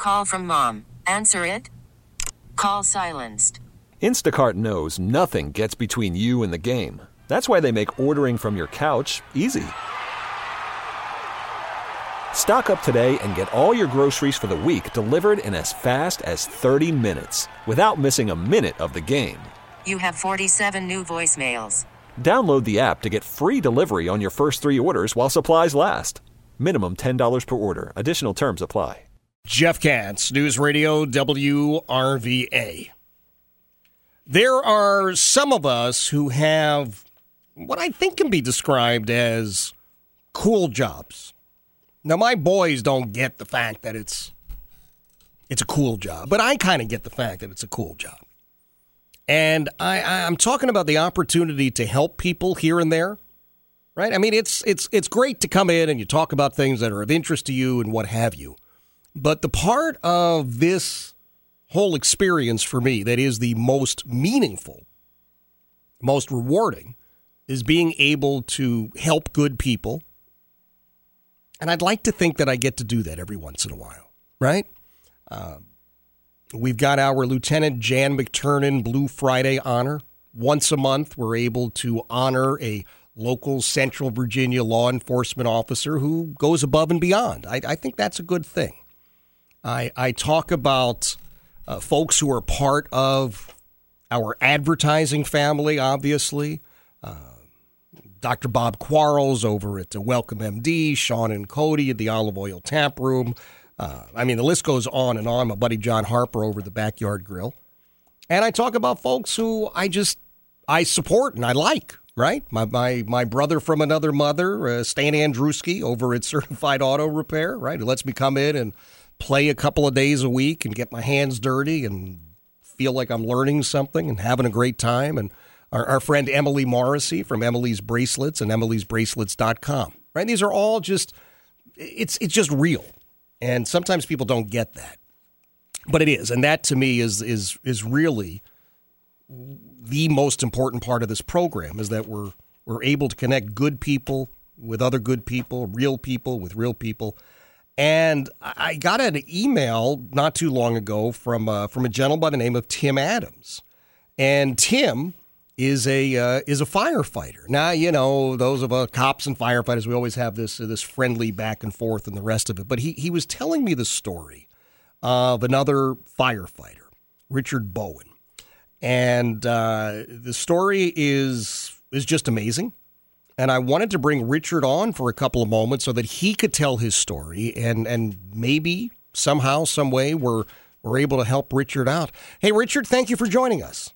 Call from mom. Answer it. Call silenced. Instacart knows nothing gets between you and the game. That's why they make ordering from your couch easy. Stock up today and get all your groceries for the week delivered in as fast as 30 minutes without missing a minute of the game. You have 47 new voicemails. Download the app to get free delivery on your first 3 orders while supplies last. Minimum $10 per order. Additional terms apply. Jeff Katz, News Radio WRVA. There are some of us who have what I think can be described as cool jobs. Now, my boys don't get the fact that it's a cool job, but I kind of get the fact that it's a cool job. And I'm talking about the opportunity to help people here and there, right? I mean, it's great to come in and you talk about things that are of interest to you and what have you. But the part of this whole experience for me that is the most meaningful, most rewarding, is being able to help good people. And I'd like to think that I get to do that every once in a while, right? We've got our Lieutenant Jan McTurnan Blue Friday honor. Once a month, we're able to honor a local Central Virginia law enforcement officer who goes above and beyond. I think that's a good thing. I talk about folks who are part of our advertising family, obviously. Dr. Bob Quarles over at Welcome MD, Sean and Cody at the Olive Oil Tap Room. I mean, the list goes on and on. My buddy John Harper over the Backyard Grill. And I talk about folks who I support and I like, right? My brother from another mother, Stan Andruski over at Certified Auto Repair, right? Who lets me come in and play a couple of days a week and get my hands dirty and feel like I'm learning something and having a great time. And our friend Emily Morrissey from Emily's Bracelets and emilysbracelets.com, right? These are all just, it's just real. And sometimes people don't get that. But it is. And that to me is really the most important part of this program, is that we're able to connect good people with other good people, real people with real people. And I got an email not too long ago from a gentleman by the name of Tim Adams. And Tim is a firefighter. Now, you know, those of us cops and firefighters, we always have this friendly back and forth and the rest of it. But he was telling me the story of another firefighter, Richard Bowen. And the story is just amazing. And I wanted to bring Richard on for a couple of moments so that he could tell his story, and maybe somehow, some way, we're able to help Richard out. Hey, Richard, thank you for joining us.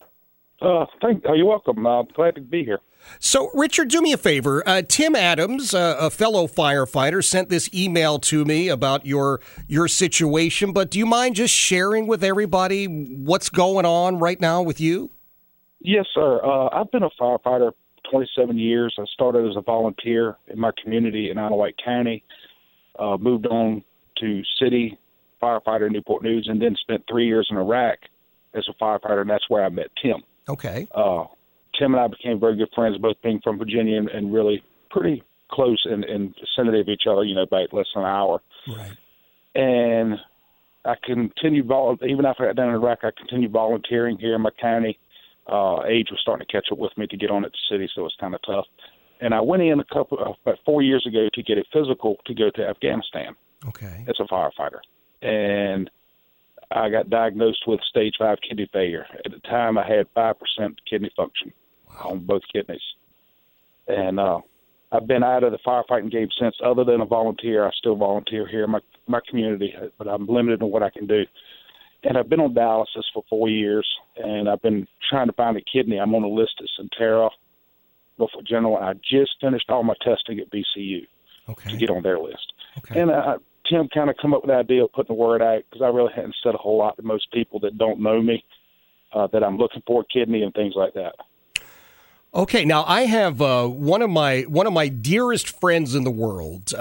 You're welcome. I'm glad to be here. So, Richard, do me a favor. Tim Adams, a fellow firefighter, sent this email to me about your situation. But do you mind just sharing with everybody what's going on right now with you? Yes, sir. I've been a firefighter 27 years. I started as a volunteer in my community in Ottawa County, moved on to city firefighter in Newport News, and then spent 3 years in Iraq as a firefighter, and that's where I met Tim. Okay. Tim and I became very good friends, both being from Virginia and really pretty close in vicinity of each other, you know, about less than an hour. Right. And I continued, even after I got down in Iraq, I continued volunteering here in my county. Age was starting to catch up with me to get on at the city, so it was kind of tough. And I went in about 4 years ago to get a physical to go to Afghanistan. Okay. As a firefighter. And I got diagnosed with stage 5 kidney failure. At the time, I had 5% kidney function on both kidneys. And I've been out of the firefighting game since. Other than a volunteer, I still volunteer here in my community, but I'm limited in what I can do. And I've been on dialysis for 4 years, and I've been trying to find a kidney. I'm on a list at Sentara, Norfolk General, and I just finished all my testing at VCU to get on their list. Okay. And Tim kind of come up with the idea of putting the word out, because I really hadn't said a whole lot to most people that don't know me, that I'm looking for a kidney and things like that. Okay, now I have one of my dearest friends in the world.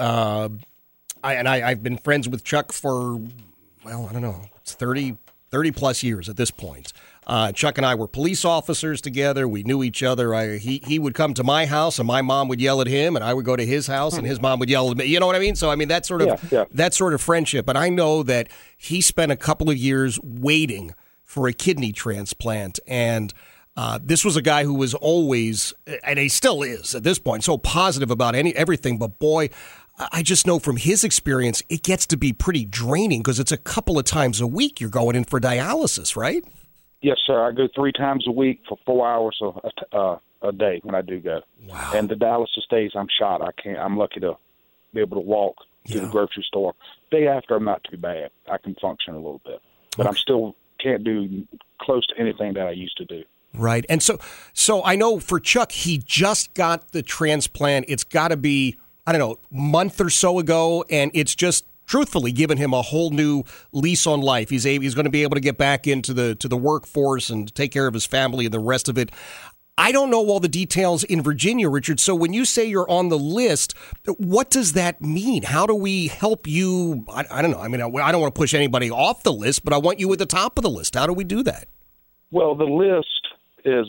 I've been friends with Chuck for, well, I don't know, it's 30 plus years at this point. Chuck and I were police officers together. We knew each other. He would come to my house, and my mom would yell at him, and I would go to his house, and his mom would yell at me. You know what I mean? So, I mean, that sort of friendship. But I know that he spent a couple of years waiting for a kidney transplant, and this was a guy who was always, and he still is at this point, so positive about everything. But boy, I just know from his experience, it gets to be pretty draining because it's a couple of times a week you're going in for dialysis, right? Yes, sir. I go 3 times a week for 4 hours a day when I do go. Wow. And the dialysis days, I'm shot. I'm lucky to be able to walk to the grocery store. Day after, I'm not too bad. I can function a little bit, but I'm still can't do close to anything that I used to do. Right. And so I know for Chuck, he just got the transplant. It's got to be, I don't know, a month or so ago, and it's just truthfully given him a whole new lease on life. He's going to be able to get back into the workforce and take care of his family and the rest of it. I don't know all the details in Virginia, Richard. So when you say you're on the list, what does that mean? How do we help you? I don't know. I mean, I don't want to push anybody off the list, but I want you at the top of the list. How do we do that? Well, the list is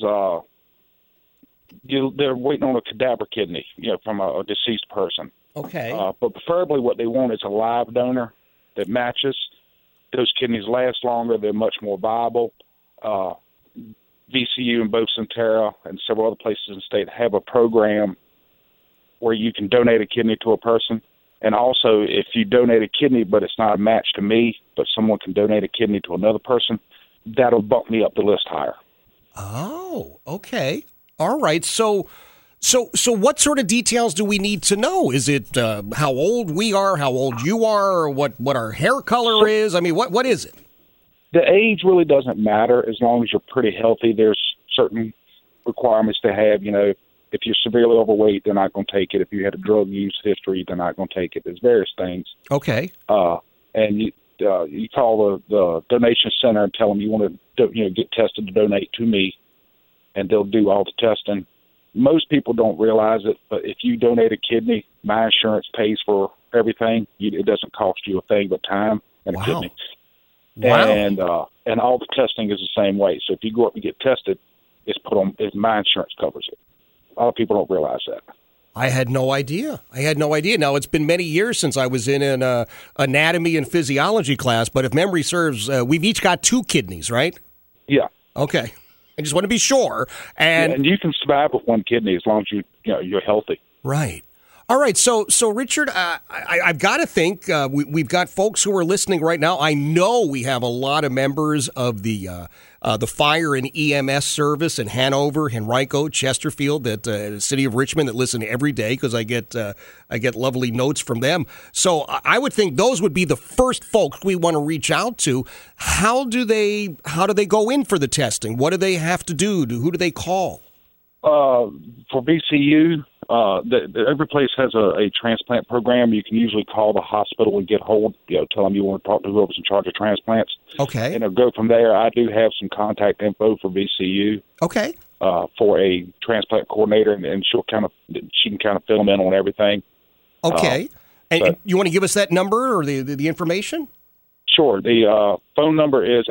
they're waiting on a cadaver kidney, from a deceased person. Okay. But preferably what they want is a live donor that matches. Those kidneys last longer. They're much more viable. VCU and both Sentara and several other places in the state have a program where you can donate a kidney to a person. And also, if you donate a kidney, but it's not a match to me, but someone can donate a kidney to another person, that'll bump me up the list higher. Oh, okay. All right. So what sort of details do we need to know? Is it how old we are, how old you are, or what our hair color is? I mean, what is it? The age really doesn't matter as long as you're pretty healthy. There's certain requirements to have. If you're severely overweight, they're not going to take it. If you had a drug use history, they're not going to take it. There's various things. Okay. And you call the donation center and tell them you want to get tested to donate to me, and they'll do all the testing. Most people don't realize it, but if you donate a kidney, my insurance pays for everything. It doesn't cost you a thing but time and a kidney. Wow. And all the testing is the same way. So if you go up and get tested, it's my insurance covers it. A lot of people don't realize that. I had no idea. Now, it's been many years since I was in an anatomy and physiology class, but if memory serves, we've each got 2 kidneys, right? Yeah. Okay. I just want to be sure. And you can survive with 1 kidney as long as you're healthy. Right. All right, so Richard, I've got to think we've got folks who are listening right now. I know we have a lot of members of the fire and EMS service in Hanover, Henrico, Chesterfield, the city of Richmond that listen every day because I get lovely notes from them. So I would think those would be the first folks we want to reach out to. How do they go in for the testing? What do they have to do? Who do they call? For VCU. Every place has a transplant program. You can usually call the hospital and get hold, tell them you want to talk to whoever's in charge of transplants. Okay. And they'll go from there. I do have some contact info for VCU. Okay. For a transplant coordinator, and she can kind of fill them in on everything. Okay. And you want to give us that number or the information? Sure. The phone number is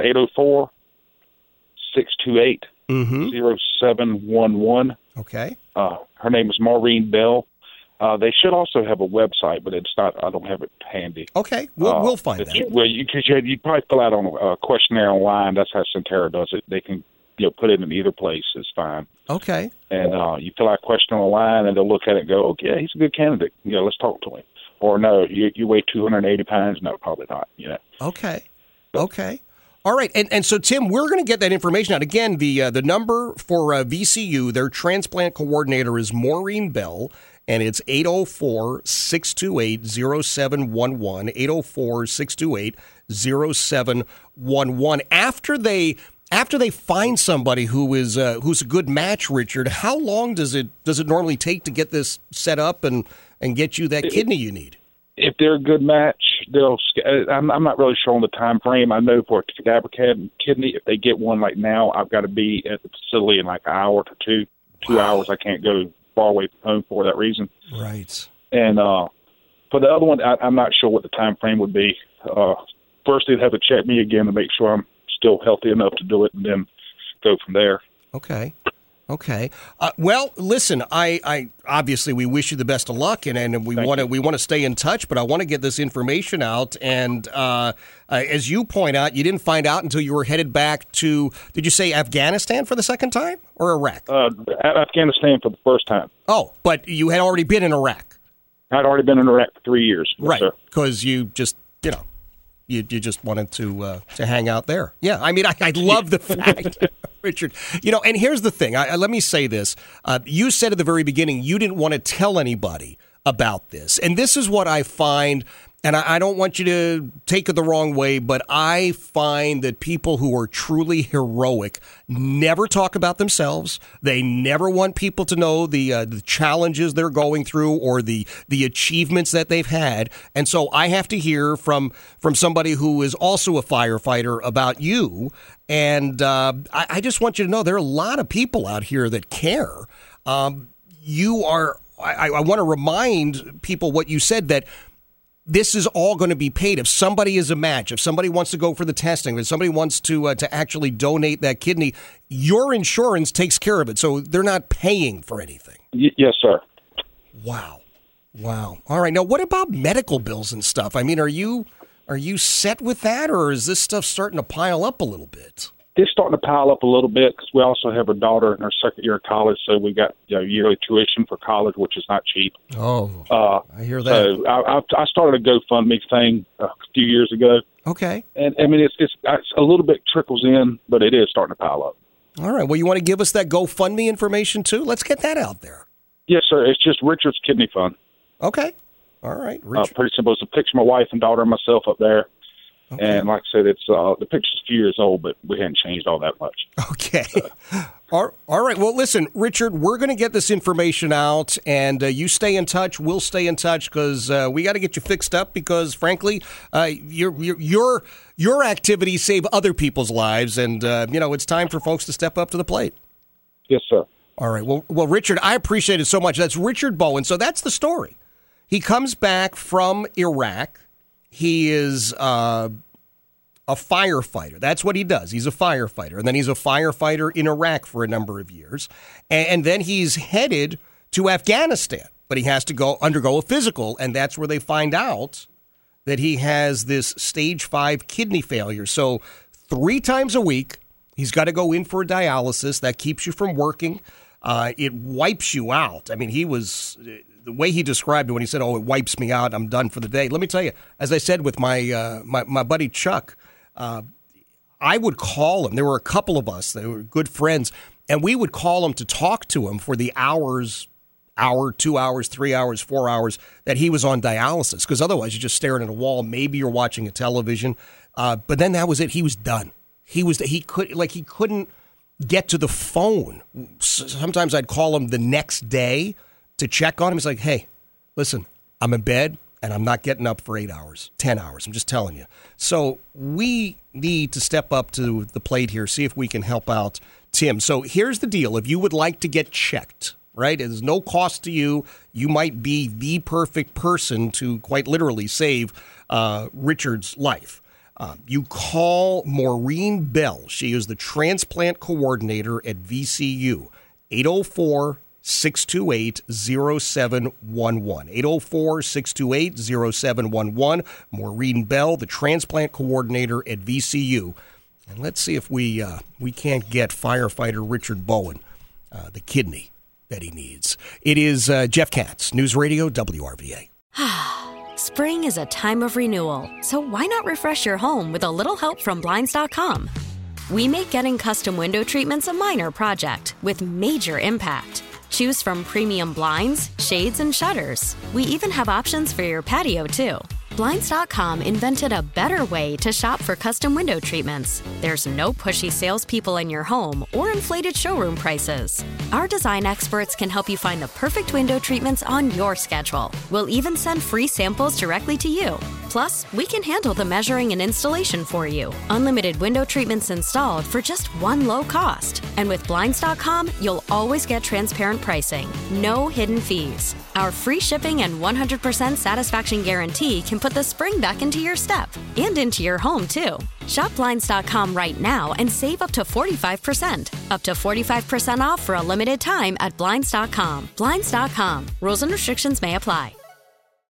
804-628-0711. Okay. Her name is Maureen Bell. They should also have a website, but it's not. I don't have it handy. Okay, we'll find that. You probably fill out on a questionnaire online. That's how Sentara does it. They can put it in either place. It's fine. Okay. And you fill out a question online, and they'll look at it and go, "Okay, he's a good candidate. Let's talk to him." Or no, you weigh 280 pounds. No, probably not. Okay. Okay. All right, and so, Tim, we're going to get that information out. Again, the number for VCU, their transplant coordinator is Maureen Bell, and it's 804-628-0711, 804-628-0711. After they find somebody who's a good match, Richard, how long does it normally take to get this set up and get you that kidney you need? If they're a good match, I'm not really sure on the time frame. I know for a cadaver kidney, if they get one like now, I've got to be at the facility in like an hour to 2 hours. I can't go far away from home for that reason. Right. And for the other one, I'm not sure what the time frame would be. First, they'd have to check me again to make sure I'm still healthy enough to do it, and then go from there. Okay. Well, listen, I obviously we wish you the best of luck, and we want to stay in touch. But I want to get this information out. And as you point out, you didn't find out until you were headed back to. Did you say Afghanistan for the second time or Iraq? Afghanistan for the first time. Oh, but you had already been in Iraq. I'd already been in Iraq for 3 years. Right, because you just you just wanted to hang out there. Yeah, I mean, I love the fact. Richard, and here's the thing. Let me say this. You said at the very beginning you didn't want to tell anybody about this. And this is what I find, and I don't want you to take it the wrong way, but I find that people who are truly heroic never talk about themselves. They never want people to know the challenges they're going through or the achievements that they've had. And so I have to hear from somebody who is also a firefighter about you. And I just want you to know there are a lot of people out here that care. You are. I want to remind people what you said, that this is all going to be paid. If somebody is a match, if somebody wants to go for the testing, if somebody wants to actually donate that kidney, your insurance takes care of it. So they're not paying for anything. Yes, sir. Wow. All right. Now, what about medical bills and stuff? I mean, are you set with that, or is this stuff starting to pile up a little bit? It's starting to pile up a little bit because we also have a daughter in her second year of college, so we got yearly tuition for college, which is not cheap. Oh, I hear that. So I started a GoFundMe thing a few years ago. Okay. And I mean, it's a little bit trickles in, but it is starting to pile up. All right. Well, you want to give us that GoFundMe information too? Let's get that out there. Yes, sir. It's just Richard's Kidney Fund. Okay. All right. Pretty simple. It's a picture of my wife and daughter and myself up there. Okay. And like I said, it's the picture's a few years old, but we hadn't changed all that much. Okay. All right. Well, listen, Richard, we're going to get this information out, and you stay in touch. We'll stay in touch because we got to get you fixed up because, frankly, your activities save other people's lives, and it's time for folks to step up to the plate. Yes, sir. All right. Well, Richard, I appreciate it so much. That's Richard Bowen. So that's the story. He comes back from Iraq. He is a firefighter. That's what he does. He's a firefighter. And then he's a firefighter in Iraq for a number of years. And then he's headed to Afghanistan. But he has to undergo a physical, and that's where they find out that he has this stage 5 kidney failure. So 3 times a week, he's got to go in for a dialysis. That keeps you from working. It wipes you out. I mean, the way he described it when he said, it wipes me out, I'm done for the day. Let me tell you, as I said with my buddy Chuck, I would call him. There were a couple of us that were good friends, and we would call him to talk to him for the hour, 2 hours, 3 hours, 4 hours that he was on dialysis, because otherwise you're just staring at a wall. Maybe you're watching a television, but then that was it. He was done. He couldn't get to the phone. Sometimes I'd call him the next day to check on him. He's like, hey, listen, I'm in bed and I'm not getting up for 8 hours, 10 hours. I'm just telling you. So we need to step up to the plate here, see if we can help out Tim. So here's the deal. If you would like to get checked, right, there's no cost to you. You might be the perfect person to quite literally save Richard's life. You call Maureen Bell. She is the transplant coordinator at VCU. 804-628-0711. 804-628-0711. Maureen Bell, the transplant coordinator at VCU. And let's see if we can't get firefighter Richard Bowen the kidney that he needs. It is Jeff Katz, News Radio WRVA. Spring is a time of renewal, so why not refresh your home with a little help from Blinds.com? We make getting custom window treatments a minor project with major impact. Choose from premium blinds, shades, and shutters. We even have options for your patio, too. Blinds.com invented a better way to shop for custom window treatments. There's no pushy salespeople in your home or inflated showroom prices. Our design experts can help you find the perfect window treatments on your schedule. We'll even send free samples directly to you. Plus, we can handle the measuring and installation for you. Unlimited window treatments installed for just one low cost. And with Blinds.com, you'll always get transparent pricing. No hidden fees. Our free shipping and 100% satisfaction guarantee can put the spring back into your step and into your home, too. Shop Blinds.com right now and save up to 45%. Up to 45% off for a limited time at Blinds.com. Blinds.com. Rules and restrictions may apply.